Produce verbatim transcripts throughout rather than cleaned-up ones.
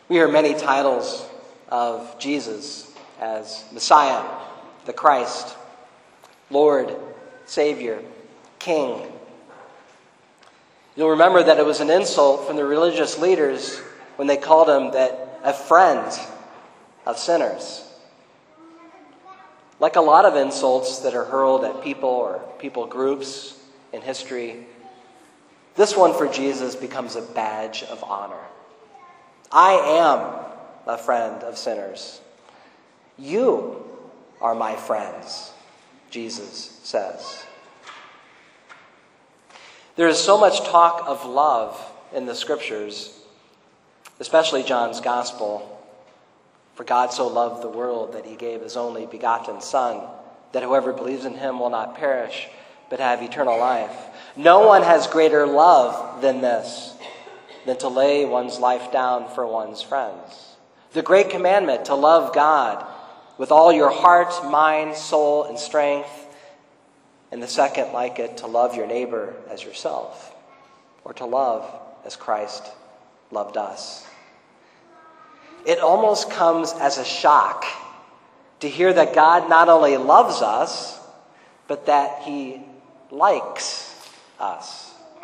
We hear many titles of Jesus as Messiah, the Christ, Lord, Savior, King. You'll remember that it was an insult from the religious leaders when they called him that a friend of sinners. Like a lot of insults that are hurled at people or people groups in history, this one for Jesus becomes a badge of honor. I am a friend of sinners. You are my friends, Jesus says. There is so much talk of love in the scriptures, especially John's gospel. For God so loved the world that he gave his only begotten Son, that whoever believes in him will not perish, but have eternal life. No one has greater love than this, than to lay one's life down for one's friends. The great commandment, to love God with all your heart, mind, soul, and strength. And the second, like it, to love your neighbor as yourself, or to love as Christ loved us. It almost comes as a shock to hear that God not only loves us, but that he likes us.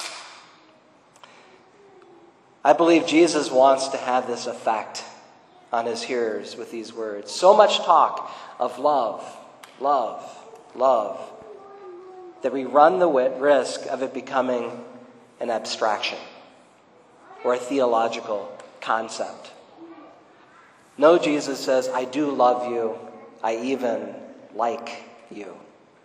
I believe Jesus wants to have this effect on his hearers with these words. So much talk of love, love, love, that we run the risk of it becoming an abstraction or a theological concept. No, Jesus says, I do love you. I even like you.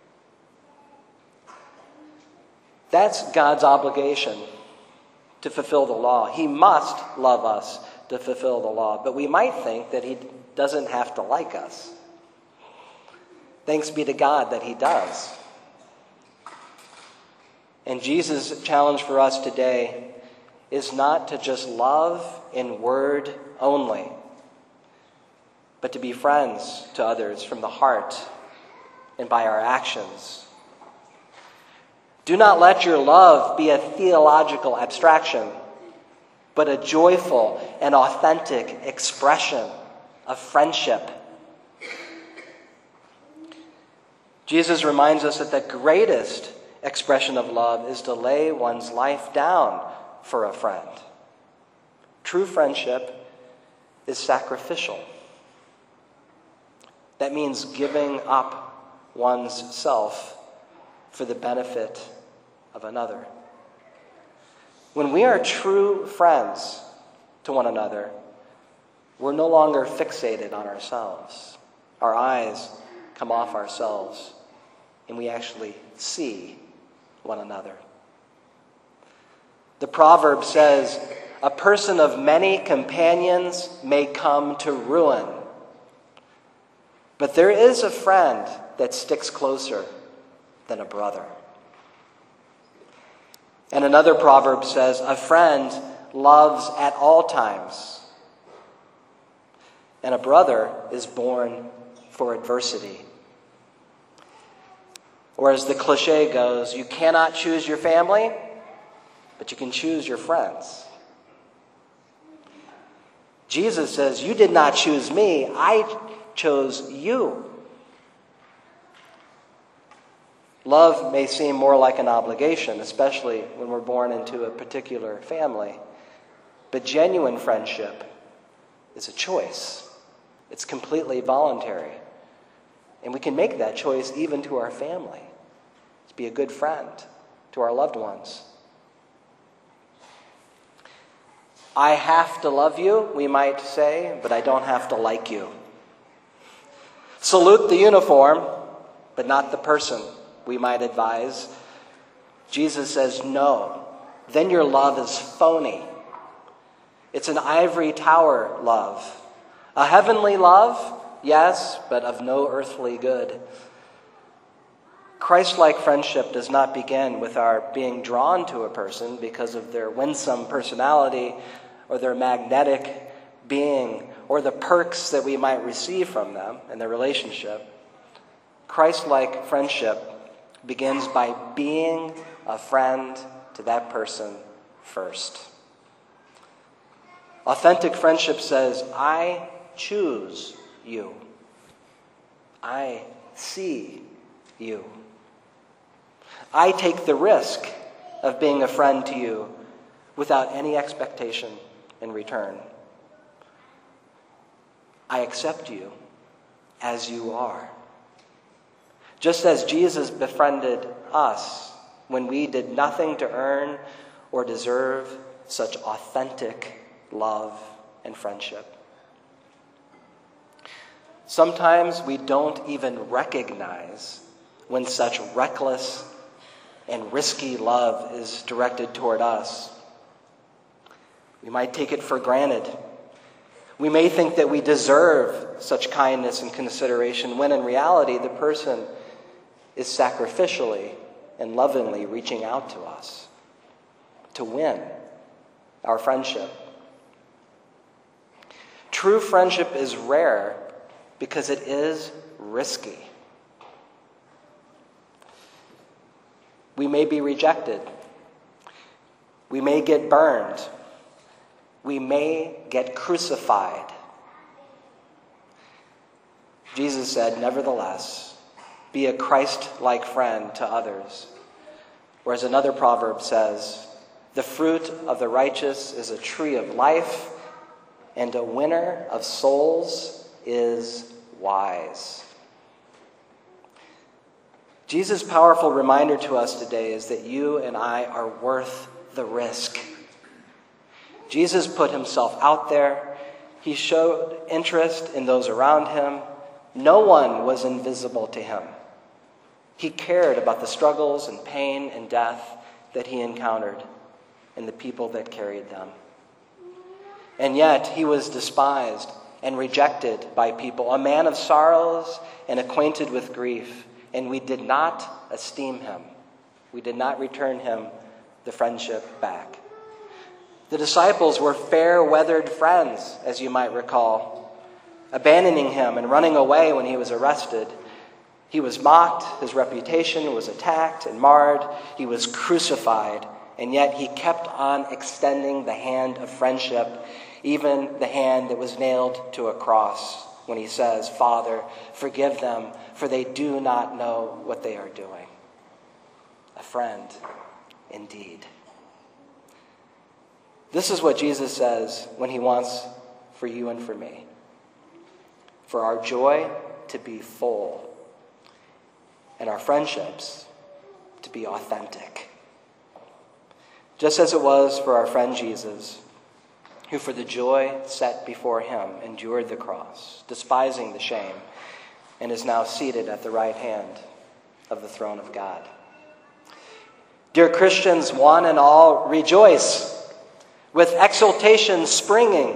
That's God's obligation to fulfill the law. He must love us to fulfill the law. But we might think that he doesn't have to like us. Thanks be to God that he does. And Jesus' challenge for us today is not to just love in word only, but to be friends to others from the heart and by our actions. Do not let your love be a theological abstraction, but a joyful and authentic expression of friendship. Jesus reminds us that the greatest expression of love is to lay one's life down for a friend. True friendship is sacrificial. That means giving up one's self for the benefit of another. When we are true friends to one another, we're no longer fixated on ourselves. Our eyes come off ourselves, and we actually see one another. The proverb says, a person of many companions may come to ruin, but there is a friend that sticks closer than a brother. And another proverb says, a friend loves at all times, and a brother is born for adversity. Or as the cliche goes, you cannot choose your family, but you can choose your friends. Jesus says, you did not choose me, I chose you. Love may seem more like an obligation, especially when we're born into a particular family. But genuine friendship is a choice. It's completely voluntary. And we can make that choice even to our family. To be a good friend to our loved ones. I have to love you, we might say, but I don't have to like you. Salute the uniform, but not the person, we might advise. Jesus says, no, then your love is phony. It's an ivory tower love. A heavenly love, yes, but of no earthly good. Christ-like friendship does not begin with our being drawn to a person because of their winsome personality or their magnetic being or the perks that we might receive from them in their relationship. Christ-like friendship begins by being a friend to that person first. Authentic friendship says, I choose you. I see you. I take the risk of being a friend to you without any expectation in return. I accept you as you are. Just as Jesus befriended us when we did nothing to earn or deserve such authentic love and friendship. Sometimes we don't even recognize when such reckless and risky love is directed toward us. We might take it for granted. We may think that we deserve such kindness and consideration, when in reality the person is sacrificially and lovingly reaching out to us to win our friendship. True friendship is rare because it is risky. We may be rejected. We may get burned. We may get crucified. Jesus said, nevertheless, be a Christ-like friend to others. Whereas another proverb says, the fruit of the righteous is a tree of life, and a winner of souls is wise. Jesus' powerful reminder to us today is that you and I are worth the risk. Jesus put himself out there. He showed interest in those around him. No one was invisible to him. He cared about the struggles and pain and death that he encountered and the people that carried them. And yet he was despised and rejected by people, a man of sorrows and acquainted with grief. And we did not esteem him. We did not return him the friendship back. The disciples were fair-weathered friends, as you might recall, abandoning him and running away when he was arrested. He was mocked, his reputation was attacked and marred, he was crucified, and yet he kept on extending the hand of friendship, even the hand that was nailed to a cross, when he says, Father, forgive them, for they do not know what they are doing. A friend indeed. This is what Jesus says when he wants for you and for me. For our joy to be full and our friendships to be authentic. Just as it was for our friend Jesus, who for the joy set before him endured the cross, despising the shame, and is now seated at the right hand of the throne of God. Dear Christians, one and all, rejoice with exultation springing,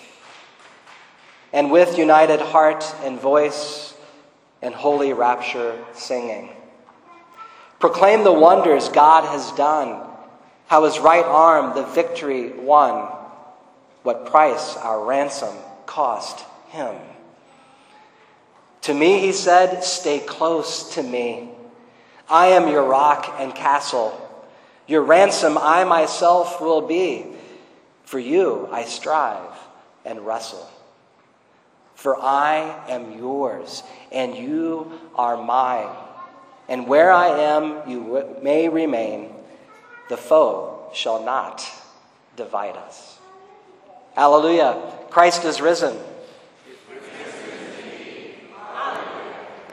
and with united heart and voice and holy rapture singing. Proclaim the wonders God has done, how his right arm the victory won, what price our ransom cost him. To me, he said, stay close to me. I am your rock and castle. Your ransom I myself will be. For you I strive and wrestle. For I am yours, and you are mine. And where I am, you may remain. The foe shall not divide us. Hallelujah. Christ is risen.